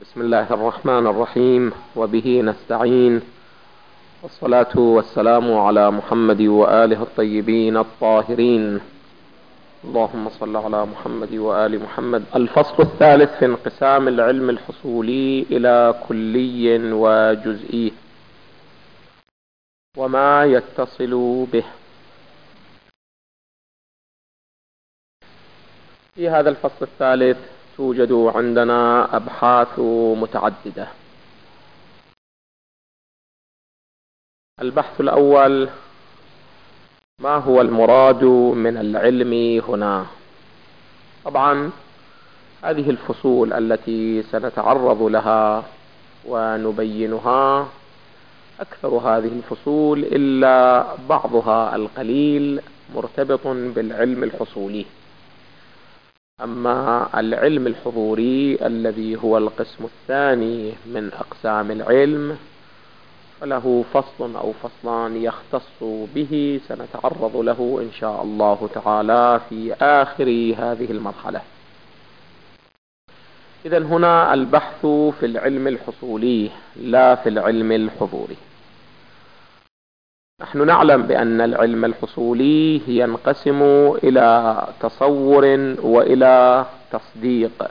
بسم الله الرحمن الرحيم، وبه نستعين، والصلاة والسلام على محمد وآله الطيبين الطاهرين. اللهم صل على محمد وآل محمد. الفصل الثالث في انقسام العلم الحصولي إلى كلي وجزئي وما يتصل به. في هذا الفصل الثالث توجد عندنا أبحاث متعددة. البحث الأول: ما هو المراد من العلم هنا؟ طبعا هذه الفصول التي سنتعرض لها ونبينها أكثر هذه الفصول إلا بعضها القليل مرتبط بالعلم الحصولي. أما العلم الحضوري الذي هو القسم الثاني من أقسام العلم فله فصل أو فصلان يختص به، سنتعرض له إن شاء الله تعالى في آخر هذه المرحلة. إذن هنا البحث في العلم الحصولي لا في العلم الحضوري. نحن نعلم بأن العلم الحصولي ينقسم إلى تصور وإلى تصديق،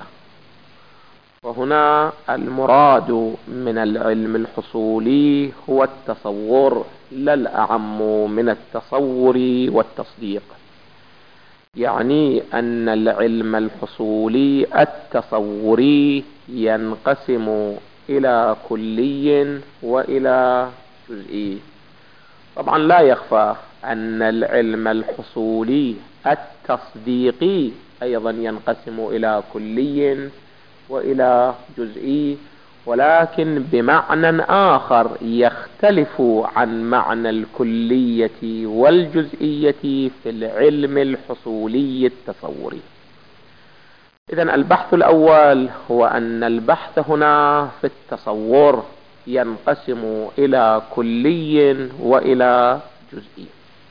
وهنا المراد من العلم الحصولي هو التصور لا الأعم من التصور والتصديق. يعني أن العلم الحصولي التصوري ينقسم إلى كلي وإلى جزئي. طبعا لا يخفى أن العلم الحصولي التصديقي أيضا ينقسم إلى كلي وإلى جزئي، ولكن بمعنى آخر يختلف عن معنى الكلية والجزئية في العلم الحصولي التصوري. إذن البحث الأول هو أن البحث هنا في التصور ينقسم إلى كلي وإلى جزئي.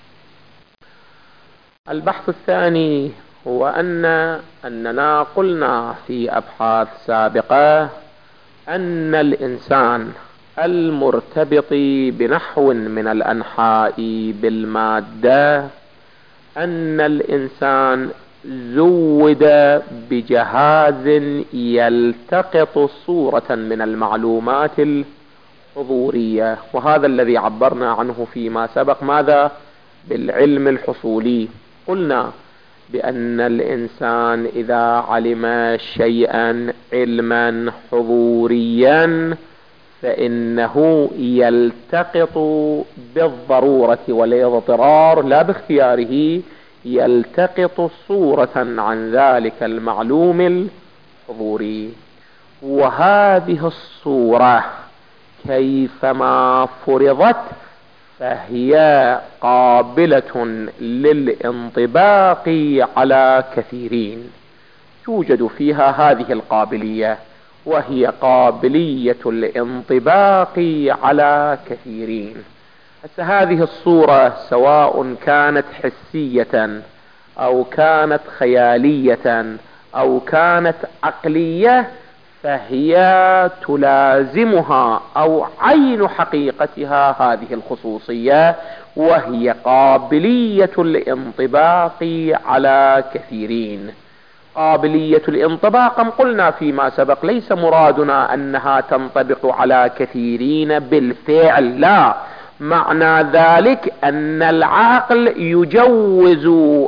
البحث الثاني هو أننا قلنا في أبحاث سابقة أن الإنسان المرتبط بنحو من الأنحاء بالمادة، أن الإنسان زود بجهاز يلتقط صورة من المعلومات الحضورية، وهذا الذي عبرنا عنه فيما سبق. ماذا؟ بالعلم الحصولي. قلنا بأن الإنسان إذا علم شيئا علما حضوريا فإنه يلتقط بالضرورة والاضطرار لا باختياره، يلتقط صورة عن ذلك المعلوم الحضوري، وهذه الصورة كيفما فرضت فهي قابلة للانطباق على كثيرين. توجد فيها هذه القابلية، وهي قابلية الانطباق على كثيرين. هذه الصورة سواء كانت حسية أو كانت خيالية أو كانت عقلية، فهي تلازمها أو عين حقيقتها هذه الخصوصية، وهي قابلية الانطباق على كثيرين. قابلية الانطباق قلنا فيما سبق ليس مرادنا أنها تنطبق على كثيرين بالفعل، لا، معنى ذلك أن العقل يجوز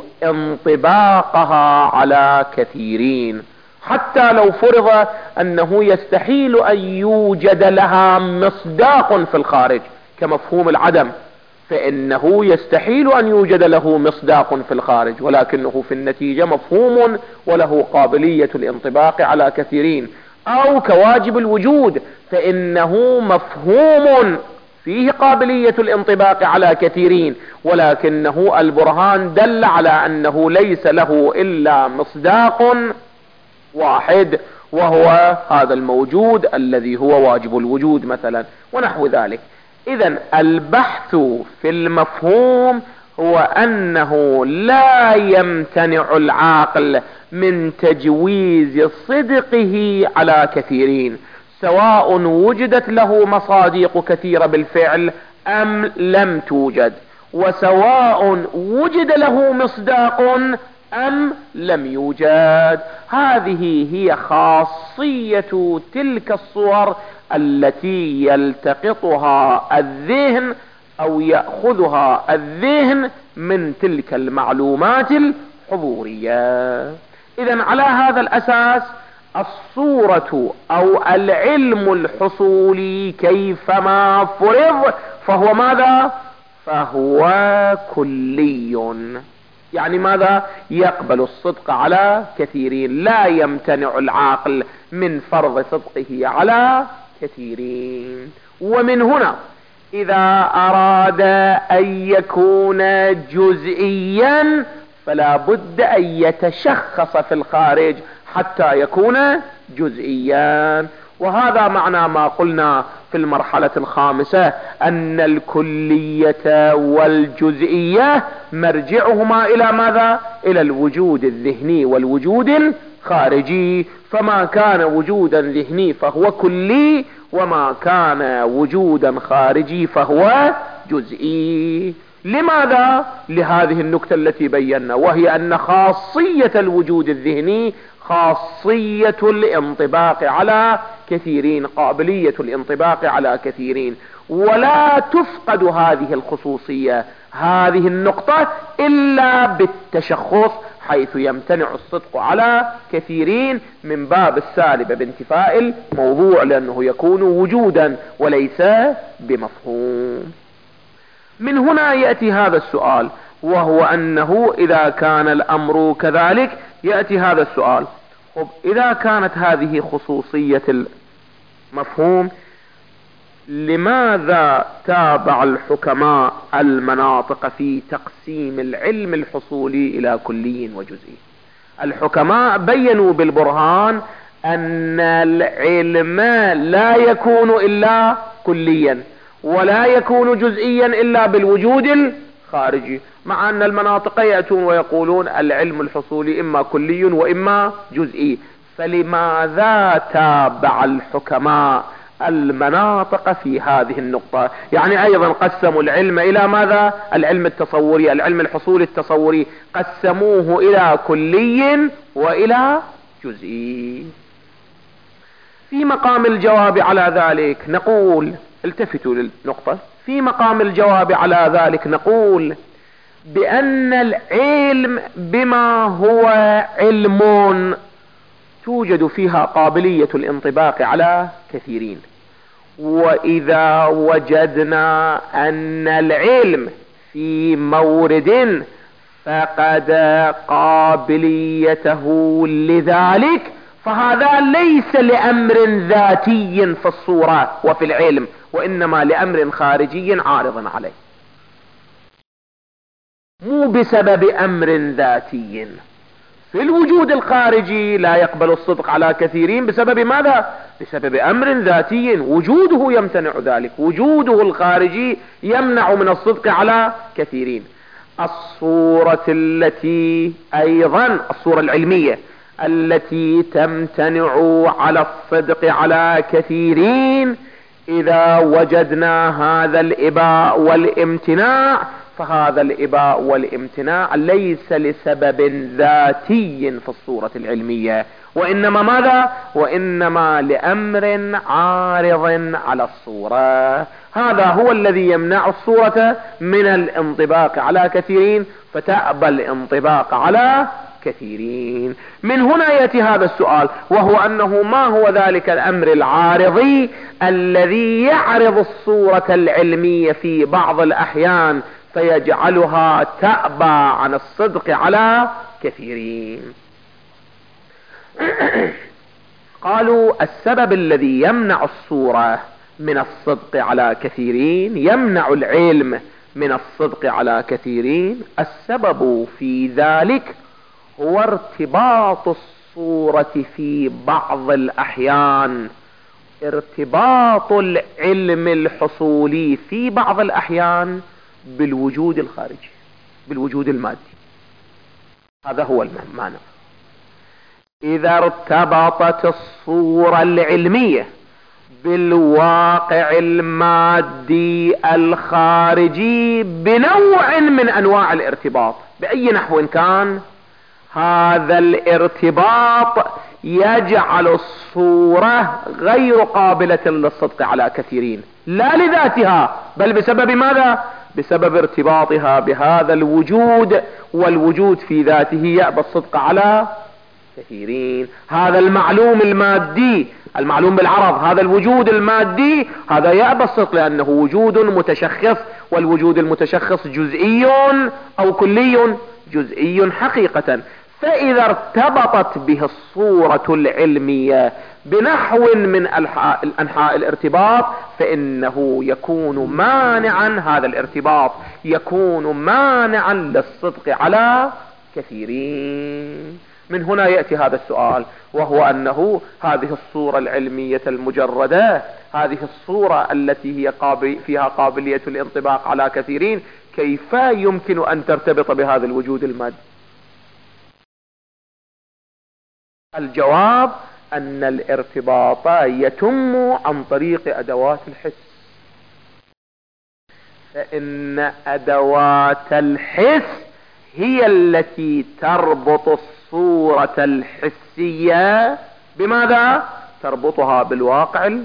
انطباقها على كثيرين، حتى لو فرض أنه يستحيل أن يوجد لها مصداق في الخارج كمفهوم العدم، فإنه يستحيل أن يوجد له مصداق في الخارج، ولكنه في النتيجة مفهوم وله قابلية الانطباق على كثيرين. أو كواجب الوجود، فإنه مفهوم فيه قابلية الانطباق على كثيرين، ولكنه البرهان دل على أنه ليس له إلا مصداق واحد، وهو هذا الموجود الذي هو واجب الوجود مثلا، ونحو ذلك. إذن البحث في المفهوم هو أنه لا يمتنع العاقل من تجويز صدقه على كثيرين، سواء وجدت له مصادق كثيرة بالفعل أم لم توجد، وسواء وجد له مصداق أم لم يوجد. هذه هي خاصية تلك الصور التي يلتقطها الذهن أو يأخذها الذهن من تلك المعلومات الحضورية. إذن على هذا الأساس الصورة أو العلم الحصولي كيفما فرض فهو ماذا؟ فهو كلي. يعني ماذا؟ يقبل الصدق على كثيرين، لا يمتنع العاقل من فرض صدقه على كثيرين. ومن هنا إذا أراد أن يكون جزئيا فلا بد أن يتشخص في الخارج حتى يكون جزئيا. وهذا معنى ما قلنا في المرحلة الخامسة أن الكلية والجزئية مرجعهما إلى ماذا؟ إلى الوجود الذهني والوجود الخارجي. فما كان وجودا ذهني فهو كلي، وما كان وجودا خارجي فهو جزئي. لماذا؟ لهذه النكتة التي بينا، وهي أن خاصية الوجود الذهني خاصية الانطباق على كثيرين، قابلية الانطباق على كثيرين، ولا تفقد هذه الخصوصية، هذه النقطة، إلا بالتشخص، حيث يمتنع الصدق على كثيرين من باب السالب بانتفاء الموضوع، لأنه يكون وجودا وليس بمفهوم. من هنا يأتي هذا السؤال، وهو أنه إذا كان الأمر كذلك يأتي هذا السؤال: طب إذا كانت هذه خصوصية المفهوم، لماذا تابع الحكماء المناطق في تقسيم العلم الحصولي إلى كلي وجزئي؟ الحكماء بينوا بالبرهان أن العلم لا يكون إلا كليا، ولا يكون جزئيا إلا بالوجود الخارجي، مع أن المناطق يأتون ويقولون العلم الحصولي إما كلي وإما جزئي. فلماذا تابع الحكماء المناطق في هذه النقطة؟ يعني أيضا قسموا العلم إلى ماذا؟ العلم التصوري، العلم الحصولي التصوري، قسموه إلى كلي وإلى جزئي. في مقام الجواب على ذلك نقول، التفتوا للنقطة، في مقام الجواب على ذلك نقول بأن العلم بما هو علم توجد فيها قابلية الانطباق على كثيرين، وإذا وجدنا أن العلم في مورد فقد قابليته لذلك، فهذا ليس لأمر ذاتي في الصورة وفي العلم، وإنما لأمر خارجي عارض عليه، مو بسبب أمر ذاتي. في الوجود الخارجي لا يقبل الصدق على كثيرين بسبب ماذا؟ بسبب أمر ذاتي، وجوده يمتنع ذلك، وجوده الخارجي يمنع من الصدق على كثيرين. الصورة التي أيضا الصورة العلمية التي تمتنع على الصدق على كثيرين، إذا وجدنا هذا الإباء والامتناع، فهذا الإباء والامتناع ليس لسبب ذاتي في الصورة العلمية، وإنما ماذا؟ وإنما لأمر عارض على الصورة. هذا هو الذي يمنع الصورة من الانطباق على كثيرين، فتأبى الانطباق على كثيرين. من هنا يأتي هذا السؤال، وهو أنه ما هو ذلك الأمر العارضي الذي يعرض الصورة العلمية في بعض الأحيان فيجعلها تأبى عن الصدق على كثيرين؟ قالوا السبب الذي يمنع الصورة من الصدق على كثيرين، يمنع العلم من الصدق على كثيرين، السبب في ذلك هو ارتباط الصورة في بعض الأحيان، ارتباط العلم الحصولي في بعض الأحيان بالوجود الخارجي، بالوجود المادي. هذا هو المعنى. إذا ارتبطت الصورة العلمية بالواقع المادي الخارجي بنوع من انواع الارتباط، باي نحو كان. هذا الارتباط يجعل الصورة غير قابلة للصدق على كثيرين، لا لذاتها بل بسبب ماذا؟ بسبب ارتباطها بهذا الوجود، والوجود في ذاته يأبى الصدق على كثيرين. هذا المعلوم المادي، المعلوم بالعرض، هذا الوجود المادي هذا يأبى الصدق لأنه وجود متشخص، والوجود المتشخص جزئي أو كلي؟ جزئي حقيقة. فإذا ارتبطت به الصورة العلمية بنحو من أنحاء الارتباط فإنه يكون مانعا، هذا الارتباط يكون مانعا للصدق على كثيرين. من هنا يأتي هذا السؤال، وهو أنه هذه الصورة العلمية المجردة، هذه الصورة التي هي فيها قابلية الانطباق على كثيرين، كيف يمكن أن ترتبط بهذا الوجود المادي؟ الجواب أن الارتباط يتم عن طريق أدوات الحس، فإن أدوات الحس هي التي تربط الصورة الحسية بماذا؟ تربطها بالواقع المادي.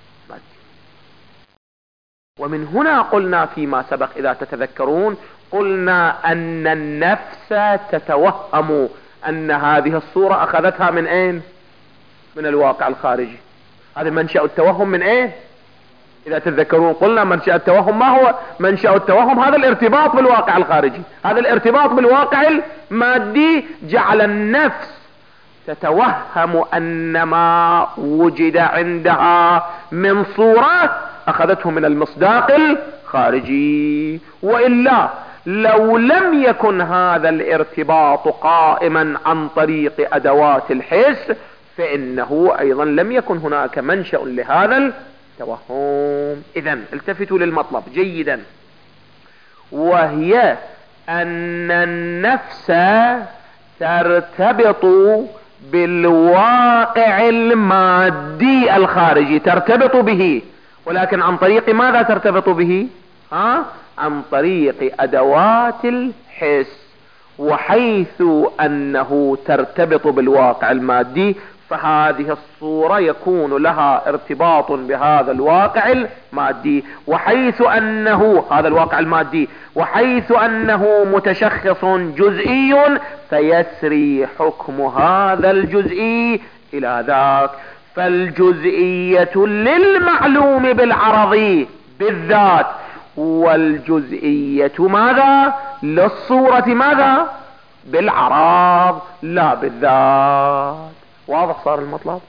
ومن هنا قلنا فيما سبق إذا تتذكرون، قلنا أن النفس تتوهم أن هذه الصورة أخذتها من أين؟ من الواقع الخارجي. هذا منشأ التوهم من أين؟ إذا تتذكرون قلنا منشأ التوهم ما هو؟ منشأ التوهم هذا الارتباط بالواقع الخارجي، هذا الارتباط بالواقع المادي جعل النفس تتوهم أن ما وجد عندها من صورة أخذته من المصداق الخارجي. وإلا لو لم يكن هذا الارتباط قائما عن طريق أدوات الحس فإنه أيضا لم يكن هناك منشأ لهذا التوهم. إذن التفتوا للمطلب جيدا، وهي أن النفس ترتبط بالواقع المادي الخارجي، ترتبط به، ولكن عن طريق ماذا ترتبط به؟ عن طريق أدوات الحس. وحيث أنه ترتبط بالواقع المادي فهذه الصورة يكون لها ارتباط بهذا الواقع المادي، وحيث أنه هذا الواقع المادي وحيث أنه متشخص جزئي فيسري حكم هذا الجزئي إلى ذاك. فالجزئية للمعلوم بالعرض بالذات، والجزئية ماذا؟ للصورة ماذا؟ بالعرض لا بالذات. واضح صار المطلب؟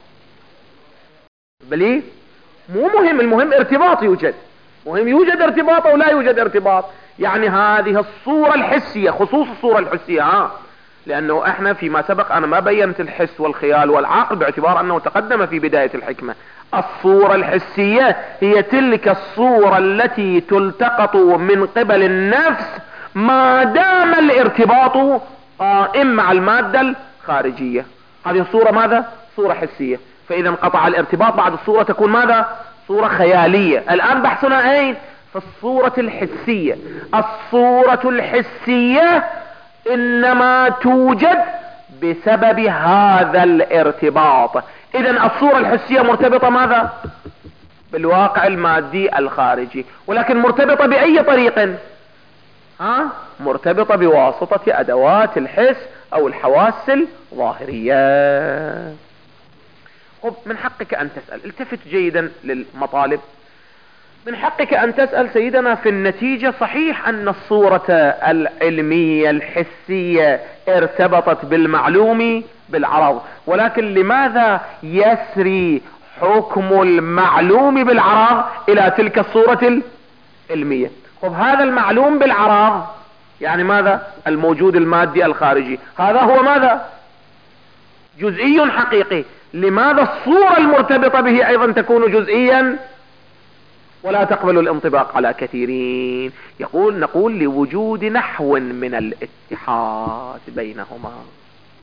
بلي مو مهم، المهم ارتباط يوجد، مهم يوجد ارتباط او لا يوجد ارتباط. يعني هذه الصورة الحسية، خصوص الصورة الحسية، لانه احنا فيما سبق انا ما بينت الحس والخيال والعقل باعتبار انه تقدم في بداية الحكمة. الصورة الحسية هي تلك الصورة التي تلتقط من قبل النفس ما دام الارتباط قائم مع المادة الخارجية. هذه الصورة ماذا؟ صورة حسية. فاذا انقطع الارتباط بعد الصورة تكون ماذا؟ صورة خيالية. الان بحثنا اين؟ في الصورة الحسية. الصورة الحسية انما توجد بسبب هذا الارتباط. اذا الصورة الحسية مرتبطة ماذا؟ بالواقع المادي الخارجي، ولكن مرتبطة بأي طريق؟ مرتبطة بواسطة أدوات الحس أو الحواس الظاهرية. خب من حقك أن تسأل، التفت جيدا للمطالب. من حقك أن تسأل سيدنا في النتيجة صحيح أن الصورة العلمية الحسية ارتبطت بالمعلوم بالعرض، ولكن لماذا يسري حكم المعلوم بالعرض إلى تلك الصورة العلمية؟ خب هذا المعلوم بالعرض يعني ماذا؟ الموجود المادي الخارجي، هذا هو ماذا؟ جزئي حقيقي. لماذا الصورة المرتبطة به أيضا تكون جزئيا ولا تقبل الانطباق على كثيرين؟ نقول لوجود نحو من الاتحاد بينهما.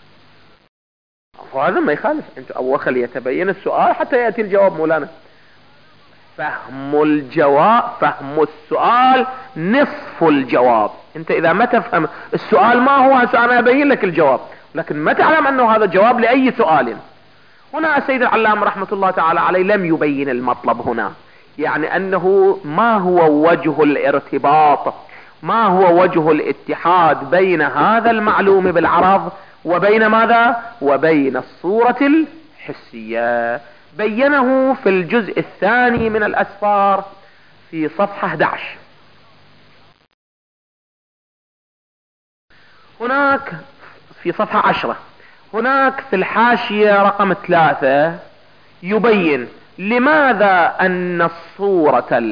وهذا ما يخالف، انت اول خلي يتبين السؤال حتى يأتي الجواب مولانا. فهم الجواب، فهم السؤال نصف الجواب. انت اذا ما تفهم السؤال ما هو، هسه انا ابين لك الجواب، لكن ما تعلم انه هذا الجواب لاي سؤال. هنا السيد العلامة رحمة الله تعالى عليه لم يبين المطلب هنا، يعني انه ما هو وجه الارتباط، ما هو وجه الاتحاد بين هذا المعلوم بالعرض وبين ماذا؟ وبين الصورة الحسية. بينه في الجزء الثاني من الأسفار في صفحة 11. هناك في صفحة 10 هناك في الحاشية رقم 3 يبين لماذا أن الصورة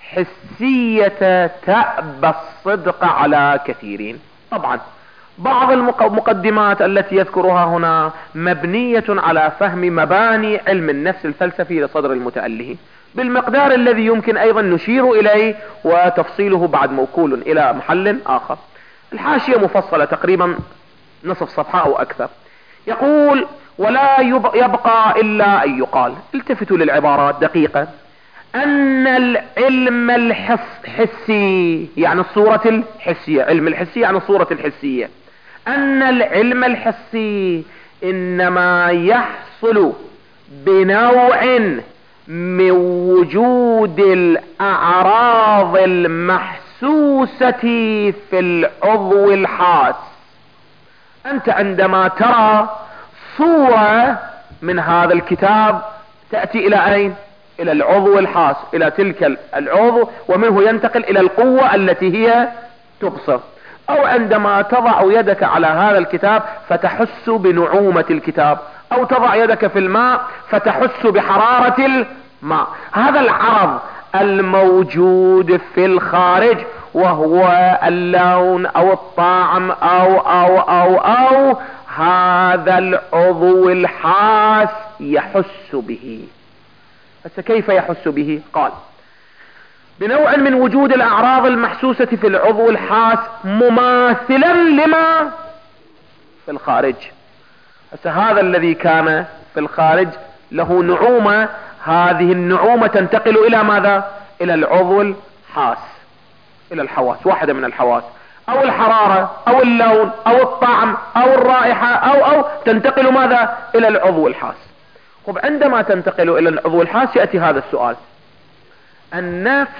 الحسية تأبى الصدق على كثيرين. طبعا بعض المقدمات التي يذكرها هنا مبنية على فهم مباني علم النفس الفلسفي لصدر المتأله بالمقدار الذي يمكن ايضا نشير اليه، وتفصيله بعد موكول الى محل اخر. الحاشية مفصلة تقريبا نصف صفحة او اكثر. يقول: ولا يبقى الا ان يقال، التفتوا للعبارات دقيقة، ان العلم الحسي يعني الصورة الحسية، علم الحسي يعني الصورة الحسية، ان العلم الحسي انما يحصل بنوع من وجود الاعراض المحسوسة في العضو الحاس. انت عندما ترى صورة من هذا الكتاب تأتي الى اين؟ الى العضو الحاس، الى تلك العضو، ومنه ينتقل الى القوة التي هي تبصر. او عندما تضع يدك على هذا الكتاب فتحس بنعومة الكتاب، او تضع يدك في الماء فتحس بحرارة الماء. هذا العرض الموجود في الخارج وهو اللون او الطعم او هذا العضو الحاس يحس به. كيف يحس به؟ قال: بنوع من وجود الاعراض المحسوسة في العضو الحاس مماثلا لما في الخارج. هذا الذي كان في الخارج له نعومة، هذه النعومة تنتقل الى ماذا؟ الى العضو الحاس، الى الحواس، واحدة من الحواس، او الحرارة او اللون او الطعم او الرائحة او تنتقل ماذا؟ الى العضو الحاس. طب عندما تنتقل الى العضو الحاس يأتي هذا السؤال: النفس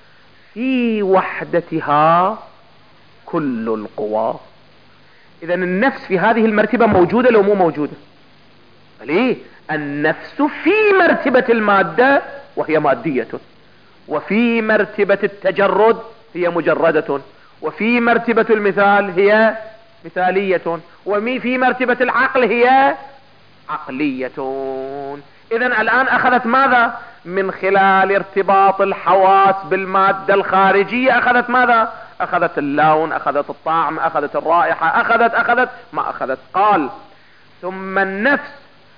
في وحدتها كل القوى. اذا النفس في هذه المرتبة موجودة لو مو موجودة؟ ليه؟ النفس في مرتبة المادة وهي مادية، وفي مرتبة التجرد هي مجردة، وفي مرتبة المثال هي مثالية، وفي مرتبة العقل هي عقلية. اذا الان اخذت ماذا؟ من خلال ارتباط الحواس بالمادة الخارجية اخذت ماذا؟ اخذت اللون، اخذت الطعم، اخذت الرائحة، اخذت ما اخذت. قال: ثم النفس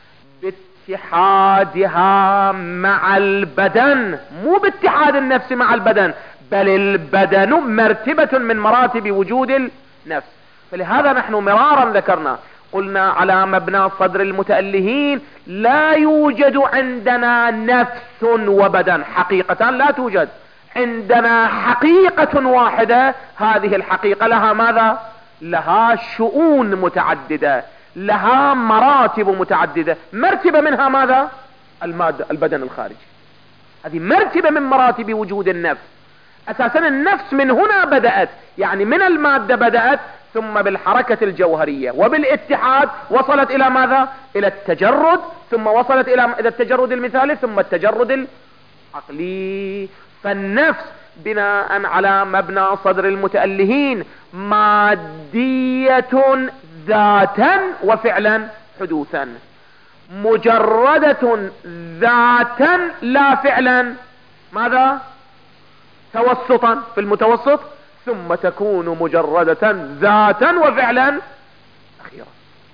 باتحادها مع البدن، مو باتحاد النفس مع البدن، بل البدن مرتبة من مراتب وجود النفس. فلهذا نحن مرارا ذكرنا، قلنا على مبنى صدر المتألهين لا يوجد عندنا نفس وبدن، حقيقة لا توجد عندنا، حقيقة واحدة. هذه الحقيقة لها ماذا؟ لها شؤون متعددة، لها مراتب متعددة. مرتبة منها ماذا؟ المادة، البدن الخارجي. هذه مرتبة من مراتب وجود النفس. اساسا النفس من هنا بدأت، يعني من المادة بدأت، ثم بالحركة الجوهرية وبالاتحاد وصلت الى ماذا؟ الى التجرد، ثم وصلت الى التجرد المثالي، ثم التجرد العقلي. فالنفس بناء على مبنى صدر المتألهين مادية ذاتا وفعلا حدوثا، مجردة ذاتا لا فعلا، ماذا؟ توسطا في المتوسط، ثم تكون مجردة ذاتا وفعلا أخيرا.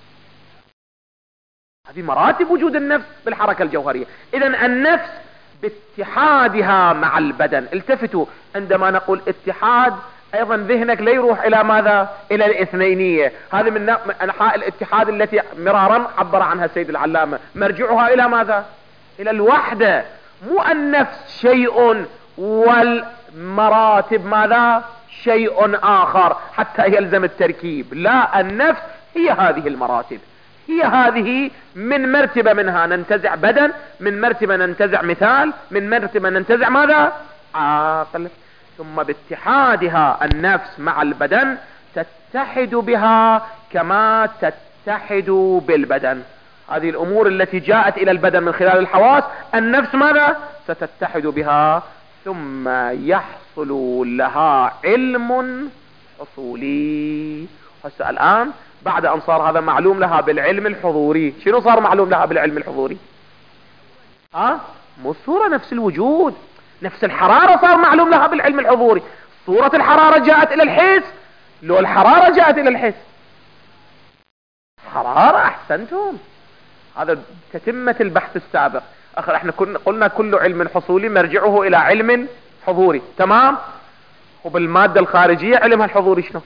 هذه مراتب وجود النفس بالحركة الجوهرية. إذا النفس باتحادها مع البدن. التفتوا عندما نقول اتحاد ايضا ذهنك لا يروح الى ماذا؟ الى الاثنينية. هذه من انحاء الاتحاد التي مرارا عبر عنها السيد العلامة، مرجعها الى ماذا؟ الى الوحدة. مو النفس شيء والمراتب ماذا شيء آخر حتى يلزم التركيب. لا، النفس هي هذه المراتب، هي هذه. من مرتبة منها ننتزع بدن، من مرتبة ننتزع مثال، من مرتبة ننتزع ماذا عقل. ثم باتحادها النفس مع البدن تتحد بها كما تتحد بالبدن. هذه الأمور التي جاءت إلى البدن من خلال الحواس، النفس ماذا ستتحد بها، ثم يحصل لها علم حصولي. هسه الآن بعد أن صار هذا معلوم لها بالعلم الحضوري، شنو صار معلوم لها بالعلم الحضوري؟ مو الصورة نفس الوجود، نفس الحرارة صار معلوم لها بالعلم الحضوري. صورة الحرارة جاءت إلى الحس، لو الحرارة جاءت إلى الحس حرارة. أحسنتم، هذا تتمة البحث السابق. احنا قلنا كل علم حصولي مرجعه إلى علم حضوري، تمام. وبالمادة الخارجية علمها الحضوري شنو؟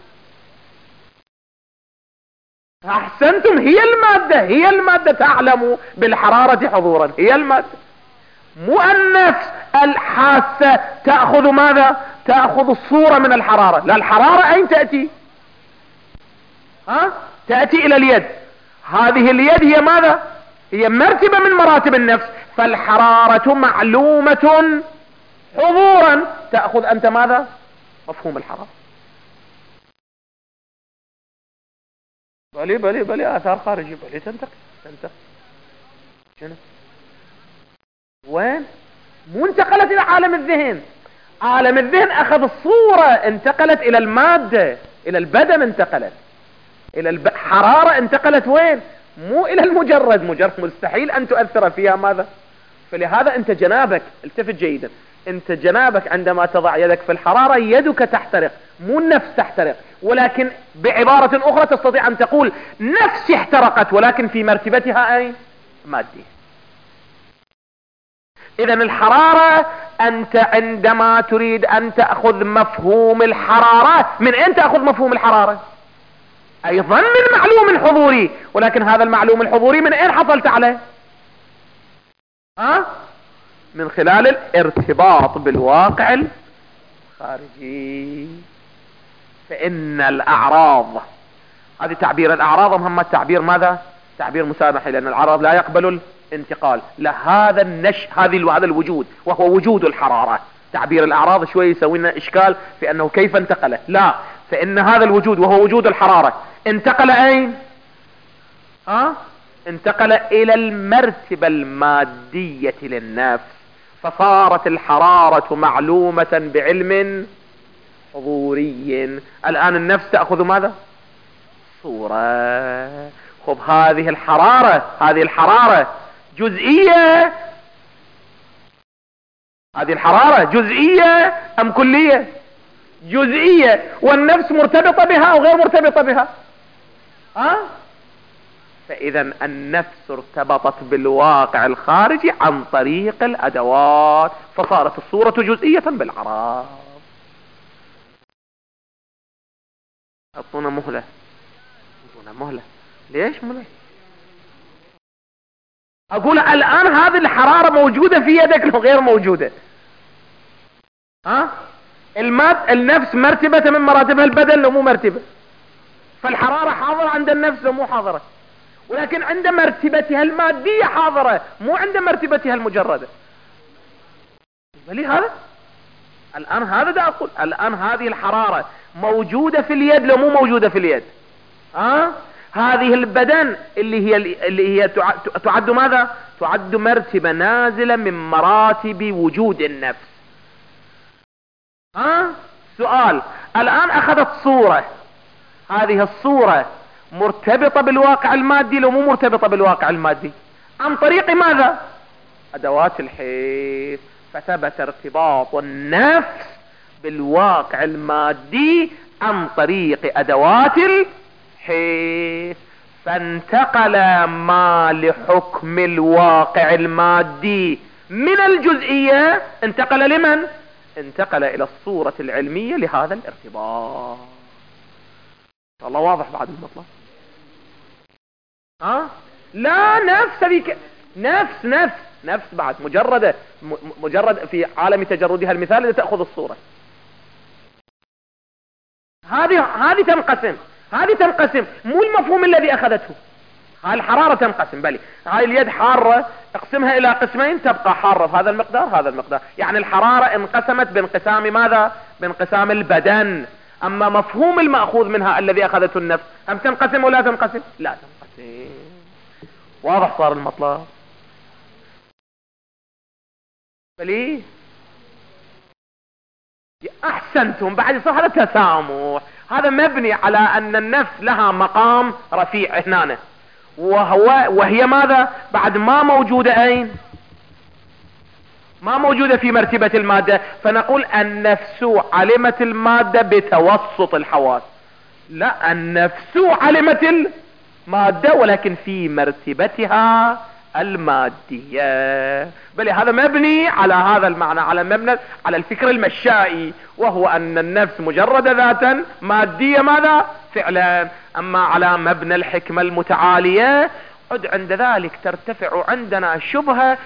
أحسنتم، هي المادة تعلم بالحرارة حضورا، هي المادة. مو النفس الحاسة تأخذ ماذا؟ تأخذ الصورة من الحرارة. لا، الحرارة أين تأتي؟ تأتي إلى اليد. هذه اليد هي ماذا؟ هي مرتبة من مراتب النفس. فالحرارة معلومة حضورا، تأخذ أنت ماذا؟ مفهوم الحرارة. بلي آثار خارجية، بلي تنتقل. شنو؟ وين؟ مو انتقلت إلى عالم الذهن. عالم الذهن أخذ الصورة، انتقلت إلى المادة، إلى البدن، انتقلت إلى حرارة، انتقلت وين؟ مو إلى مجرد مستحيل أن تؤثر فيها ماذا؟ فلهذا أنت جنابك، التفت جيدا، أنت جنابك عندما تضع يدك في الحرارة يدك تحترق، مو النفس تحترق. ولكن بعبارة أخرى تستطيع أن تقول نفسي احترقت، ولكن في مرتبتها أي مادية. إذن الحرارة، أنت عندما تريد أن تأخذ مفهوم الحرارة، من أين تأخذ مفهوم الحرارة؟ أيضا من معلوم حضوري. ولكن هذا المعلوم الحضوري من أين حصلت عليه؟ من خلال الارتباط بالواقع الخارجي. فإن الأعراض، هذه تعبير الأعراض مهمة، تعبير ماذا؟ تعبير مسامحي، لأن الأعراض لا يقبل الانتقال. لهذا هذا الوجود، وهو وجود الحرارة. تعبير الأعراض شوي يسوي لنا إشكال في أنه كيف انتقل. لا، فإن هذا الوجود وهو وجود الحرارة انتقل أين؟ انتقل إلى المرتبة المادية للنفس، فصارت الحرارة معلومة بعلم حضوري. الآن النفس تأخذ ماذا؟ صورة. خب هذه الحرارة جزئية، هذه الحرارة جزئية أم كلية؟ جزئية. والنفس مرتبطة بها أو غير مرتبطة بها؟ فإذا النفس ارتبطت بالواقع الخارجي عن طريق الأدوات، فصارت الصورة جزئية بالعراض. أعطونا مهلة. ليش مهلة؟ أقول الآن هذه الحرارة موجودة في يدك وغير موجودة. النفس مرتبة من مراتبها البدن لو مو مرتبة، فالحرارة حاضرة عند النفس لو مو حاضرة، ولكن عند مرتبتها المادية حاضرة، مو عند مرتبتها المجردة. ولهذا الآن هذا دا أقول، الآن هذه الحرارة موجودة في اليد لو مو موجودة في اليد. هذه البدن اللي هي تعد ماذا؟ تعد مرتبة نازلة من مراتب وجود النفس. سؤال، الآن أخذت صورة، هذه الصورة مرتبطة بالواقع المادي لو مو مرتبطة بالواقع المادي؟ عن طريق ماذا؟ أدوات الحس. فثبت ارتباط النفس بالواقع المادي عن طريق أدوات الحس، فانتقل ما لحكم الواقع المادي من الجزئية، انتقل لمن؟ انتقل إلى الصورة العلمية لهذا الارتباط. الله واضح بعد المطلب؟ لا، نفس هذيك، نفس نفس بعد مجردة، مجرد في عالم تجردها المثال اللي تأخذ الصورة. هذه تنقسم مو المفهوم الذي أخذته. هاي الحرارة تنقسم، بلي هاي اليد حارة اقسمها إلى قسمين تبقى حارة في هذا المقدار. يعني الحرارة انقسمت بانقسام ماذا؟ بانقسام البدن. أما مفهوم المأخوذ منها الذي أخذته النفس هم تنقسم ولا تنقسم؟ لا تنقسم. واضح صار المطلب؟ بلي أحسنتم. بعد يصير هذا تسامح، هذا مبني على أن النفس لها مقام رفيع هنا، وهي ماذا؟ بعد ما موجودة أين؟ ما موجودة في مرتبة المادة، فنقول النفس علمت المادة بتوسط الحواس. لا، النفس علمت المادة ولكن في مرتبتها المادية. بل هذا مبني على هذا المعنى، على الفكر المشائي، وهو أن النفس مجرد ذاتا مادية ماذا؟ فعلا. أما على مبنى الحكمة المتعالية عند ذلك ترتفع عندنا شبهة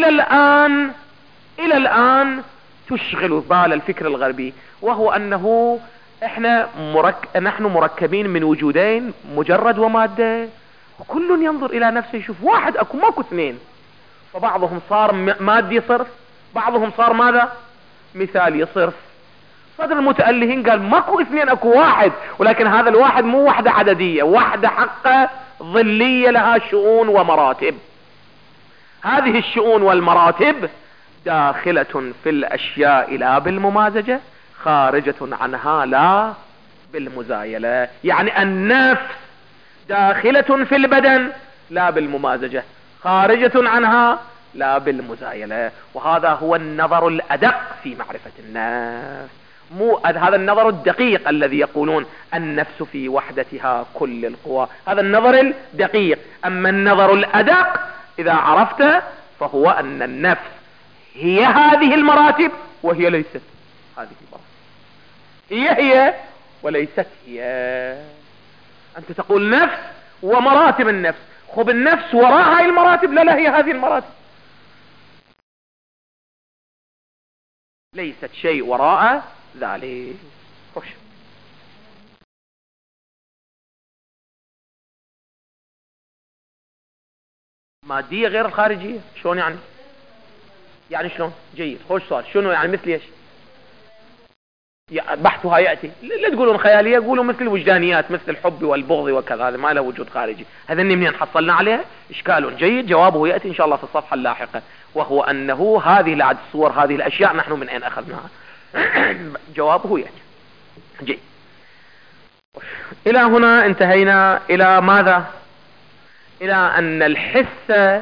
إلى الآن تشغل بال الفكر الغربي، وهو أنه نحن مركبين من وجودين، مجرد ومادة، وكل ينظر إلى نفسه يشوف واحد ماكو اثنين. فبعضهم صار مادي صرف، بعضهم صار ماذا؟ مثالي صرف. صدر المتألهين قال ماكو اثنين، اكو واحد، ولكن هذا الواحد مو وحدة عددية، وحدة حقة ظلية لها شؤون ومراتب. هذه الشؤون والمراتب داخلة في الأشياء لا بالممازجة، خارجة عنها لا بالمزايلة. يعني النفس داخلة في البدن لا بالممازجة، خارجة عنها لا بالمزايلة. وهذا هو النظر الأدق في معرفة النفس، مو هذا النظر الدقيق الذي يقولون النفس في وحدتها كل القوى، هذا النظر الدقيق. أما النظر الأدق إذا عرفت فهو أن النفس هي هذه المراتب وهي ليست هذه المراتب، هي وليست هي. أنت تقول نفس ومراتب النفس، خب النفس وراء هاي المراتب، لا هي هذه المراتب، ليست شيء وراء ذلك. خش. مادية غير الخارجية، شلون يعني؟ يعني شلون؟ جيد، خوش سؤال. شنو يعني؟ مثل ايش؟ بحثها يأتي، لا تقولون خيالية، قولوا مثل الوجدانيات، مثل الحب والبغض وكذا، هذا ما له وجود خارجي. هذا منين حصلنا عليه؟ إشكال جيد، جوابه يأتي إن شاء الله في الصفحة اللاحقة، وهو أنه هذه الصور، هذه الأشياء نحن من أين أخذناها؟ جوابه يأتي. جيد. إلى هنا انتهينا إلى ماذا؟ إلى أن الحس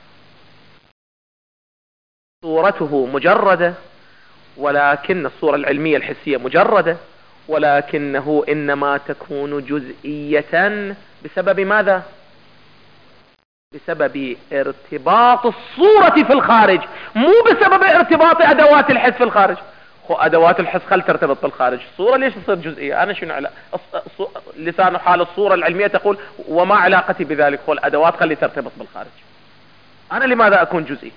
صورته مجردة، ولكن الصورة العلمية الحسية مجردة، ولكنه إنما تكون جزئية بسبب ماذا؟ بسبب ارتباط الصورة في الخارج، مو بسبب ارتباط أدوات الحس في الخارج. أدوات الحس خل ترتبط بالخارج، الصورة ليش تصير جزئية؟ أنا شنو لسان حال الصورة العلمية تقول وما علاقتي بذلك، الأدوات خلي ترتبط بالخارج، أنا لماذا أكون جزئي؟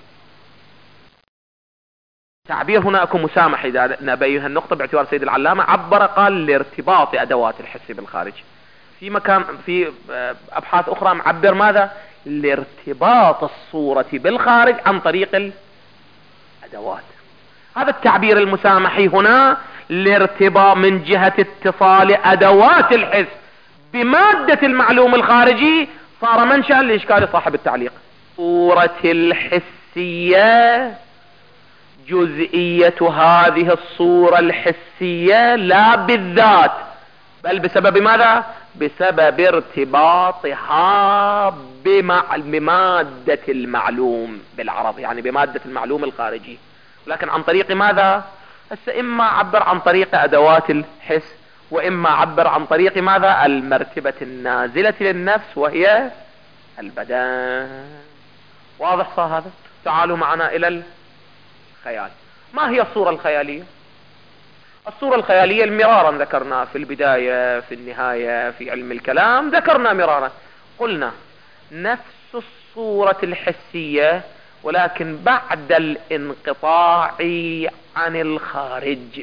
تعبير هنا أكون مسامح إذا نبين النقطة، باعتبار سيد العلامة عبر قال لارتباط أدوات الحس بالخارج. في مكان في أبحاث أخرى معبر ماذا؟ لارتباط الصورة بالخارج عن طريق الأدوات. هذا التعبير المسامحي هنا لارتباط من جهة اتصال أدوات الحس بمادة المعلوم الخارجي، صار منشأ لإشكال صاحب التعليق. صورة الحسية جزئية هذه الصورة الحسية لا بالذات، بل بسبب ماذا؟ بسبب ارتباطها بمادة المعلوم بالعرض، يعني بمادة المعلوم الخارجي. لكن عن طريق ماذا؟ هسه إما عبر عن طريق أدوات الحس، وإما عبر عن طريق ماذا؟ المرتبة النازلة للنفس وهي البدن. واضح صار هذا؟ تعالوا معنا إلى الخيال. ما هي الصورة الخيالية؟ الصورة الخيالية مرارا ذكرنا في البداية، في النهاية، في علم الكلام ذكرنا مرارا، قلنا نفس الصورة الحسية ولكن بعد الانقطاع عن الخارج.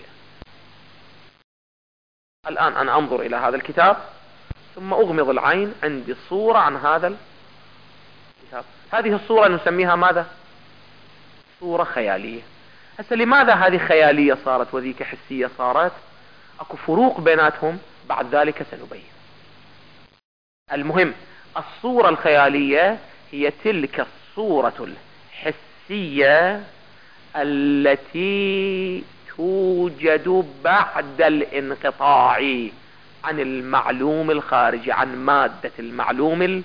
الآن أنا أنظر إلى هذا الكتاب ثم أغمض العين، عندي صورة عن هذا الكتاب. هذه الصورة نسميها ماذا؟ صورة خيالية. هسه لماذا هذه خيالية صارت وذيك حسية صارت؟ اكو فروق بيناتهم، بعد ذلك سنبين. المهم الصورة الخيالية هي تلك الصورة الحسية التي توجد بعد الانقطاع عن المعلوم الخارجي، عن مادة المعلوم الخارجي.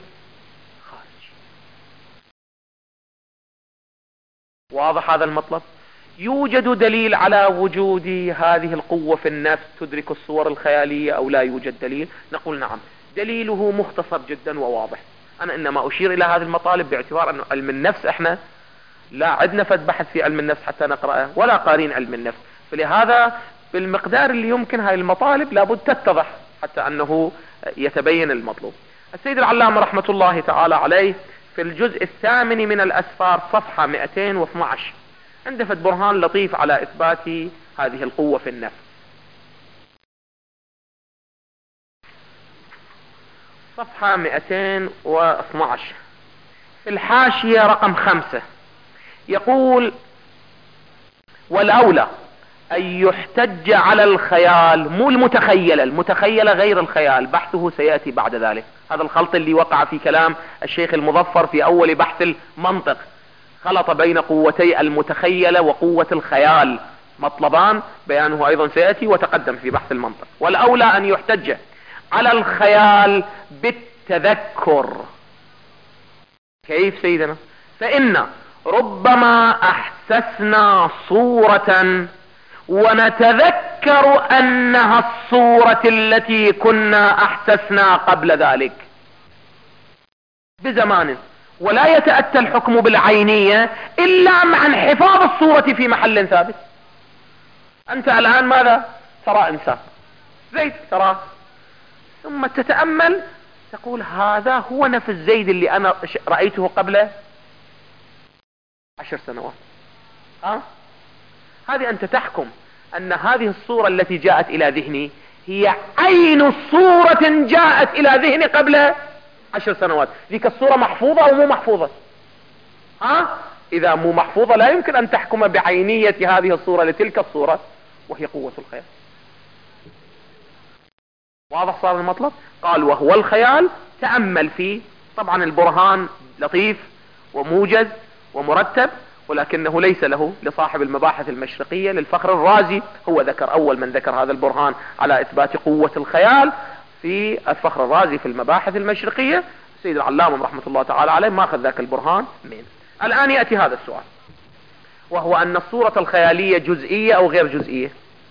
واضح هذا المطلب؟ يوجد دليل على وجود هذه القوة في النفس تدرك الصور الخيالية أو لا يوجد دليل؟ نقول نعم، دليله مختصر جدا وواضح. أنا إنما أشير إلى هذه المطالب باعتبار أن علم النفس إحنا لا عندنا فد بحث في علم النفس حتى نقرأه ولا قارين علم النفس، فلهذا بالمقدار اللي يمكن هذه المطالب لابد تتضح حتى أنه يتبين المطلوب. السيد العلامة رحمة الله تعالى عليه في الجزء الثامن من الأسفار صفحة 212 عنده فد برهان لطيف على إثبات هذه القوة في النفس. صفحة 212 في الحاشية رقم 5 يقول: والأولى أن يحتج على الخيال، مو المتخيلة، المتخيلة غير الخيال، بحثه سيأتي بعد ذلك. هذا الخلط اللي وقع في كلام الشيخ المظفر في أول بحث المنطق، خلط بين قوتي المتخيلة وقوة الخيال، مطلبان بيانه أيضا سيأتي وتقدم في بحث المنطق. والأولى أن يحتج على الخيال بالتذكر. كيف سيدنا؟ فإن ربما أحسسنا صورة ونتذكر أنها الصورة التي كنا أحسسنا قبل ذلك بزمان، ولا يتأتى الحكم بالعينية إلا مع انحفاظ الصورة في محل ثابت. أنت الآن ماذا ترى؟ إنسان زيد تراه، ثم تتأمل تقول هذا هو نفس زيد اللي أنا رأيته قبل 10 سنوات. هذه أنت تحكم أن هذه الصورة التي جاءت إلى ذهني هي عين صورة جاءت إلى ذهني قبل 10 سنوات. ذيك الصورة محفوظة أو مو محفوظة؟ إذا مو محفوظة لا يمكن أن تحكم بعينية هذه الصورة لتلك الصورة وهي قوة الخيال. واضح صار المطلب؟ قال وهو الخيال. تأمل فيه، طبعا البرهان لطيف وموجز ومرتب، ولكنه ليس له لصاحب المباحث المشرقية للفخر الرازي. هو ذكر أول من ذكر هذا البرهان على إثبات قوة الخيال في الفخر الرازي في المباحث المشرقية. السيد العلامة رحمة الله تعالى عليه ما أخذ ذاك البرهان من. الآن يأتي هذا السؤال، وهو أن الصورة الخيالية جزئية أو غير جزئية؟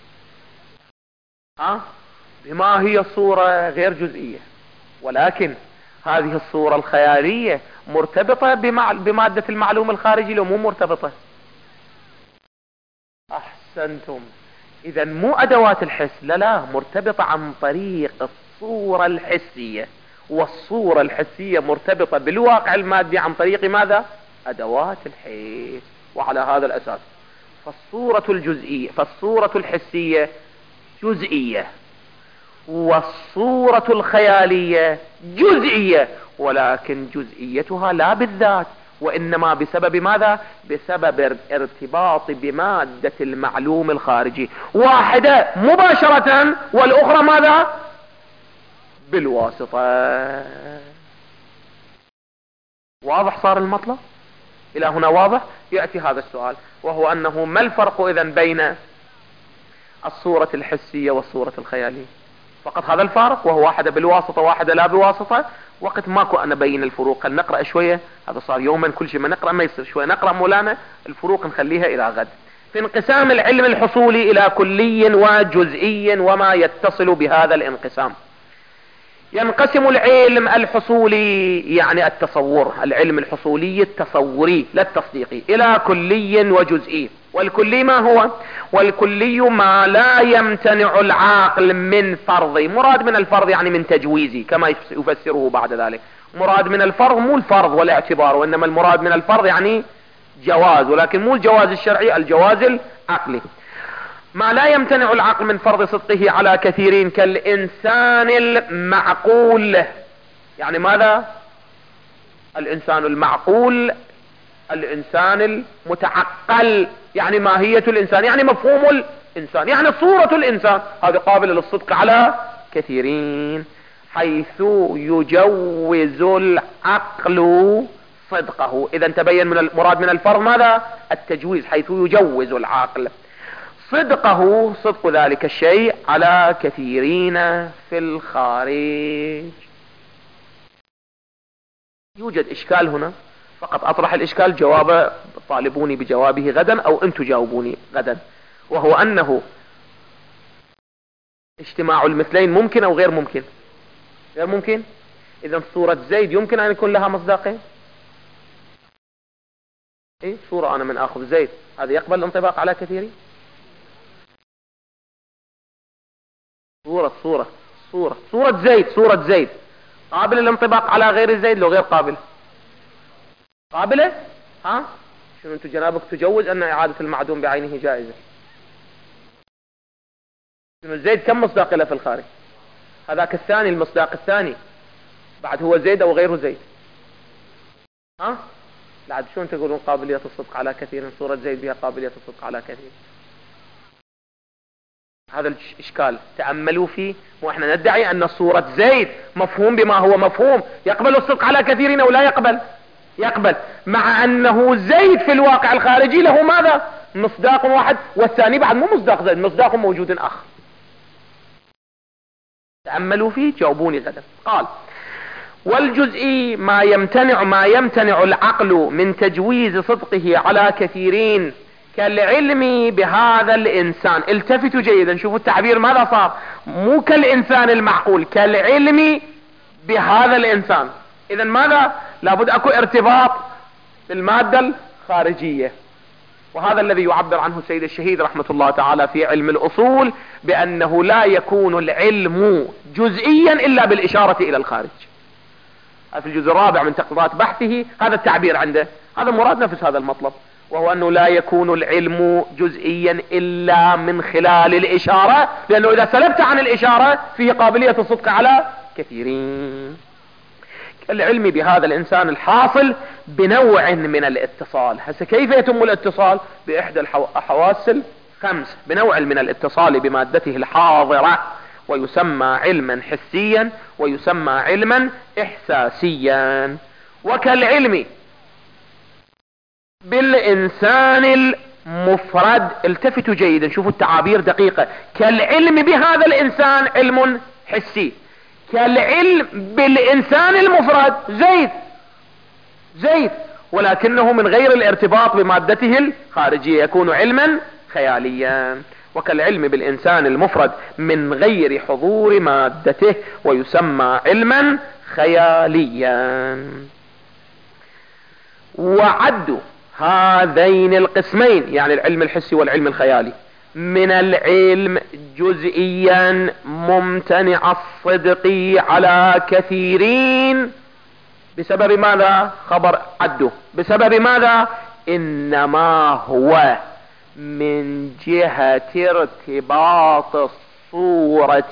بما هي الصورة غير جزئية، ولكن هذه الصورة الخيالية مرتبطة بمادة المعلوم الخارجي لو مو مرتبطة؟ أحسنتم. إذا مو أدوات الحس، لا مرتبطة عن طريق الصورة الحسية، والصورة الحسية مرتبطة بالواقع المادي عن طريق ماذا؟ أدوات الحس. وعلى هذا الأساس فالصورة الحسية جزئية، والصورة الخيالية جزئية، ولكن جزئيتها لا بالذات، وإنما بسبب ماذا؟ بسبب ارتباط بمادة المعلوم الخارجي، واحدة مباشرة والأخرى ماذا؟ بالواسطة. واضح صار المطلب؟ إلى هنا واضح؟ يأتي هذا السؤال، وهو أنه ما الفرق إذن بين الصورة الحسية والصورة الخيالية؟ فقط هذا الفارق، وهو واحدة بالواسطة واحدة لا بواسطة. وقت ماكو أنا بين الفروق، خل نقرأ شوية. هذا صار يوما كل شيء ما نقرأ ما يصير، شوية نقرأ مولانا الفروق نخليها إلى غد. في انقسام العلم الحصولي إلى كلي وجزئي وما يتصل بهذا الانقسام. ينقسم العلم الحصولي يعني التصور، العلم الحصولي التصوري لا التصديقي، إلى كلي وجزئي. والكلي ما هو؟ والكلي ما لا يمتنع العاقل من فرض. مراد من الفرض يعني من تجويزي كما يفسره بعد ذلك. مراد من الفرض مو الفرض والاعتبار، وإنما المراد من الفرض يعني جواز، ولكن مو الجواز الشرعي، الجواز العقلي. ما لا يمتنع العقل من فرض صدقه على كثيرين كالإنسان المعقول. يعني ماذا؟ الإنسان المعقول، الإنسان المتعقل، يعني ماهية الإنسان، يعني مفهوم الإنسان، يعني صورة الإنسان، هذا قابل للصدق على كثيرين، حيث يجوز العقل صدقه. إذا تبين من المراد من الفرض ماذا؟ التجويز، حيث يجوز العقل صدقه، صدق ذلك الشيء على كثيرين في الخارج. يوجد إشكال هنا، فقط أطرح الإشكال، جواب طالبوني بجوابه غدا أو أنتم جاوبوني غدا، وهو أنه اجتماع المثلين ممكن أو غير ممكن؟ غير ممكن. إذا صورة زيد يمكن أن يكون لها مصداقين. إيه صورة أنا من آخذ زيد، هذا يقبل الانطباق على كثيرين؟ صورة زيد قابل الانطباق على غير زيد لو غير قابل؟ قابلة؟ ها؟ شنو انتو جنابك تجوز ان اعادة المعدوم بعينه جائزة؟ شنو زيد كم مصداق له في الخارج؟ هذاك الثاني، المصداق الثاني بعد هو زيد او غير زيد؟ ها؟ بعد شلون تقولون قابلية الصدق على كثير، صورة زيد بها قابلية الصدق على كثير؟ هذا الاشكال تأملوا فيه. واحنا ندعي ان صورة زيد مفهوم بما هو مفهوم، يقبل الصدق على كثيرين او لا يقبل؟ يقبل، مع انه زيد في الواقع الخارجي له ماذا؟ مصداق واحد، والثاني بعد مو مصداق زيد، مصداق موجود اخر. تأملوا فيه، جاوبوني غدا. قال: والجزئي ما يمتنع العقل من تجويز صدقه على كثيرين كالعلم بهذا الإنسان. التفتوا جيدا، شوفوا التعبير ماذا صار، مو كالإنسان المعقول، كالعلم بهذا الإنسان. إذا ماذا؟ لابد أكو ارتباط بالمادة الخارجية، وهذا الذي يعبر عنه السيد الشهيد رحمة الله تعالى في علم الأصول بأنه لا يكون العلم جزئيا إلا بالإشارة إلى الخارج. في الجزء الرابع من تقريرات بحثه هذا التعبير عنده، هذا مراد نفس هذا المطلب، وهو أنه لا يكون العلم جزئيا إلا من خلال الإشارة، لأنه إذا سلبت عن الإشارة فيه قابلية الصدق على كثيرين. العلم بهذا الإنسان الحاصل بنوع من الاتصال. هسه كيف يتم الاتصال؟ بإحدى الحواس الخمس، بنوع من الاتصال بمادته الحاضرة، ويسمى علما حسيا ويسمى علما إحساسيا. وكالعلم بالإنسان المفرد، التفتوا جيدا، شوفوا التعابير دقيقة، كالعلم بهذا الإنسان علم حسي، كالعلم بالإنسان المفرد زيد، ولكنه من غير الارتباط بمادته الخارجية يكون علما خياليا. وكالعلم بالإنسان المفرد من غير حضور مادته ويسمى علما خياليا. وعد هذين القسمين، يعني العلم الحسي والعلم الخيالي، من العلم جزئيا ممتنع الصدق على كثيرين بسبب ماذا؟ خبر عده، بسبب ماذا؟ إنما هو من جهة ارتباط الصورة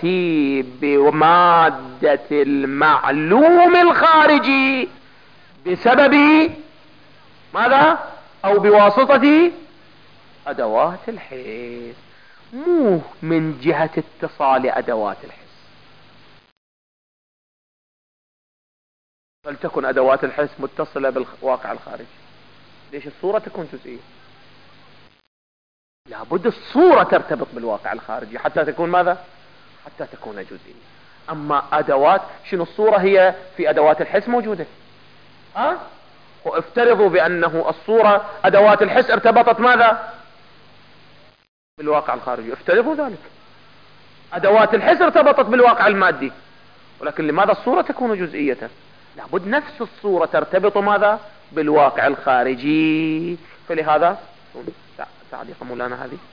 بمادة المعلوم الخارجي بسبب ماذا؟ أو بواسطة أدوات الحس، مو من جهة اتصال أدوات الحس. فلتكن أدوات الحس متصلة بالواقع الخارجي، ليش الصورة تكون جزئية؟ لابد الصورة ترتبط بالواقع الخارجي حتى تكون ماذا؟ حتى تكون جزئية. أما أدوات، شنو الصورة هي في أدوات الحس موجودة، وافترضوا بأنه الصورة أدوات الحس ارتبطت ماذا؟ بالواقع الخارجي، افترضوا ذلك، أدوات الحس ارتبطت بالواقع المادي، ولكن لماذا الصورة تكون جزئية؟ لابد نفس الصورة ترتبط ماذا؟ بالواقع الخارجي. فلهذا تعليق مولانا هذه،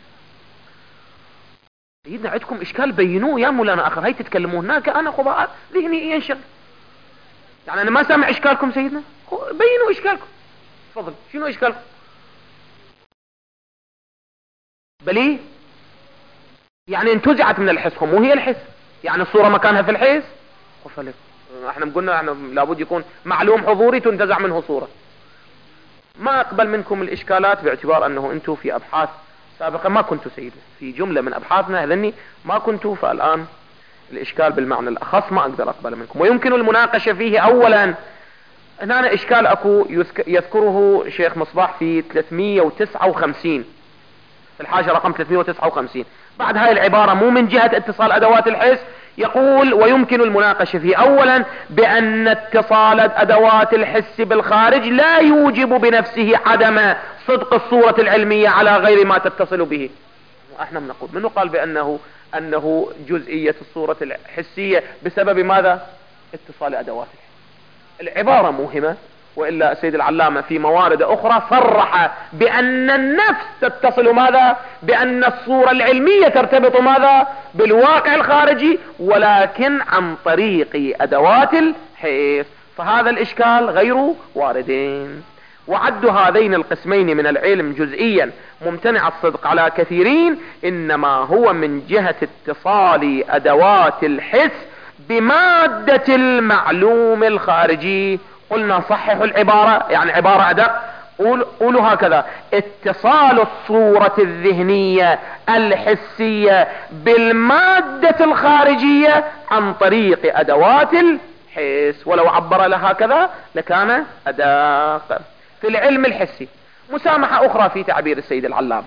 سيدنا عندكم إشكال بينوه يا مولانا آخر، هاي تتكلمون هناك أنا خباء ذهني ينشغل، يعني أنا ما سامع إشكالكم سيدنا، بينوا إشكالكم. تفضل، شنو اشكالكم؟ بلي يعني انتزعت من الحس، مو هي الحس، يعني الصورة مكانها في الحس. احنا قلنا احنا لابد يكون معلوم حضوري تنتزع منه صورة. ما اقبل منكم الاشكالات باعتبار انه انتم في ابحاث سابقا ما كنتوا سيدي، في جملة من ابحاثنا هذني ما كنتوا، فالان الاشكال بالمعنى الاخص ما اقدر اقبل منكم. ويمكن المناقشة فيه اولا. هنا اشكال اكو يذكره شيخ مصباح في 359 في الحاجة رقم 359 بعد هاي العبارة، مو من جهة اتصال ادوات الحس. يقول ويمكن المناقشة فيه اولا بان اتصال ادوات الحس بالخارج لا يوجب بنفسه عدم صدق الصورة العلمية على غير ما تتصل به. احنا بنقول منو قال بانه جزئية الصورة الحسية بسبب ماذا؟ اتصال ادوات الحس. العبارة مهمة، وإلا سيد العلامة في موارد أخرى صرح بأن النفس تتصل ماذا؟ بأن الصورة العلمية ترتبط ماذا؟ بالواقع الخارجي، ولكن عن طريق أدوات الحس. فهذا الإشكال غير واردين. وعد هذين القسمين من العلم جزئيا ممتنع الصدق على كثيرين، إنما هو من جهة اتصال أدوات الحس بمادة المعلوم الخارجي. قلنا صححوا العبارة، يعني عبارة أدق، قولوا هكذا: اتصال الصورة الذهنية الحسية بالمادة الخارجية عن طريق أدوات الحس. ولو عبر لها هكذا لكان أدق. في العلم الحسي مسامحة أخرى في تعبير السيد العلام،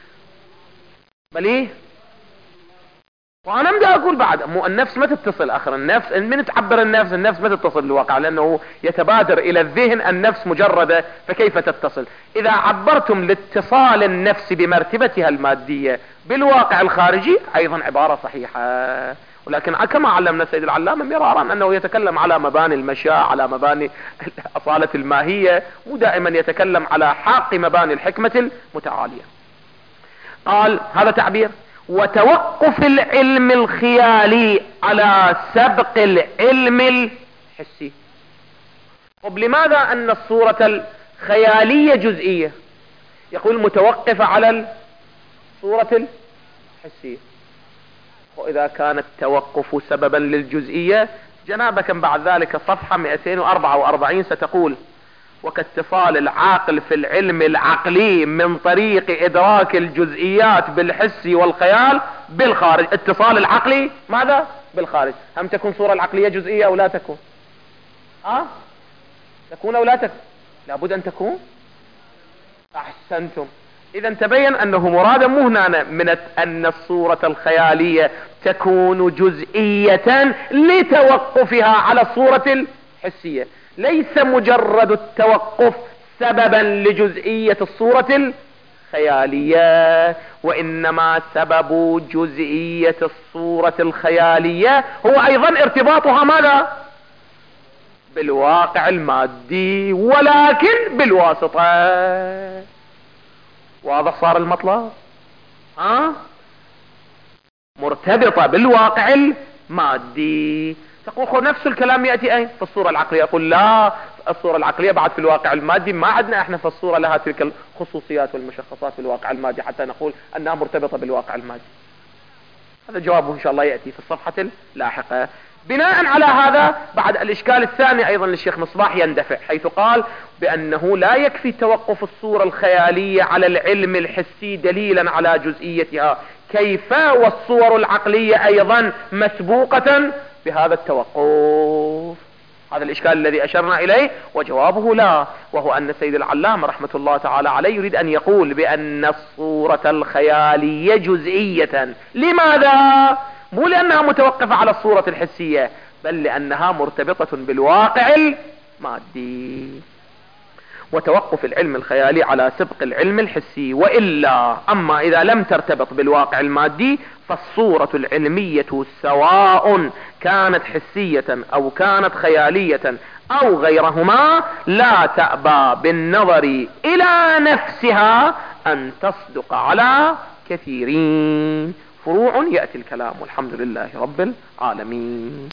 بليه وانا بدي اقول بعد مو النفس ما تتصل اخر النفس من تعبر النفس ما تتصل بالواقع، لانه يتبادر الى الذهن النفس مجردة، فكيف تتصل؟ اذا عبرتم لاتصال النفس بمرتبتها المادية بالواقع الخارجي ايضا عبارة صحيحة، ولكن كما علمنا السيد العلامة مرارا انه يتكلم على مباني المشاع، على مباني اصالة الماهية، مو دائما يتكلم على حق مباني الحكمة المتعالية. قال هذا تعبير: وتوقف العلم الخيالي على سبق العلم الحسي. طب لماذا ان الصورة الخيالية جزئية؟ يقول متوقفة على الصورة الحسية. واذا كان التوقف سببا للجزئية، جنابك بعد ذلك صفحة 244 ستقول: وكاتصال العاقل في العلم العقلي من طريق ادراك الجزئيات بالحس والخيال بالخارج. اتصال العقلي ماذا؟ بالخارج. هم تكون صورة العقلية جزئية او لا تكون؟ تكون او لا تكون؟ لابد ان تكون. احسنتم. اذا تبين انه مرادا مو هنا من ان الصورة الخيالية تكون جزئية لتوقفها على الصورة الحسية، ليس مجرد التوقف سببا لجزئية الصورة الخيالية، وانما سبب جزئية الصورة الخيالية هو ايضا ارتباطها ماذا؟ بالواقع المادي، ولكن بالواسطة. واضح صار المطلب؟ مرتبطة بالواقع المادي. تقول نفس الكلام يأتي أين؟ في الصورة العقلية. أقول لا، الصورة العقلية بعد في الواقع المادي ما عندنا احنا في الصورة لها تلك الخصوصيات والمشخصات في الواقع المادي حتى نقول أنها مرتبطة بالواقع المادي. هذا جوابه إن شاء الله يأتي في الصفحة اللاحقة. بناء على هذا بعد الإشكال الثاني أيضا للشيخ مصباح يندفع، حيث قال بأنه لا يكفي توقف الصورة الخيالية على العلم الحسي دليلا على جزئيتها، كيف والصور العقلية أيضا مسبوقة بهذا التوقف؟ هذا الإشكال الذي أشرنا إليه، وجوابه لا، وهو أن سيد العلامة رحمة الله تعالى عليه يريد أن يقول بأن الصورة الخيالية جزئية. لماذا؟ مو لأنها متوقفة على الصورة الحسية، بل لأنها مرتبطة بالواقع المادي. وتوقف العلم الخيالي على سبق العلم الحسي، وإلا أما إذا لم ترتبط بالواقع المادي فالصورة العلمية سواء كانت حسية أو كانت خيالية أو غيرهما لا تأبى بالنظر إلى نفسها أن تصدق على كثيرين. فروع يأتي الكلام، والحمد لله رب العالمين.